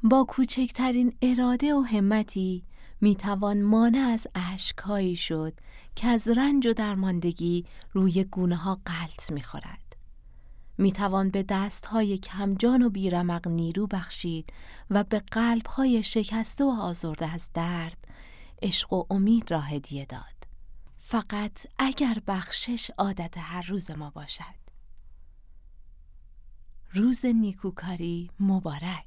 با کوچکترین اراده و همتی میتوان مانع از اشک‌هایی شد که از رنج و درماندگی روی گونه‌ها غلط می‌خورد. میتوان به دست‌های کمجان و بیرمق نیرو بخشید و به قلب‌های شکسته و آزرده از درد عشق و امید را هدیه داد. فقط اگر بخشش عادت هر روز ما باشد. روز نیکوکاری مبارک.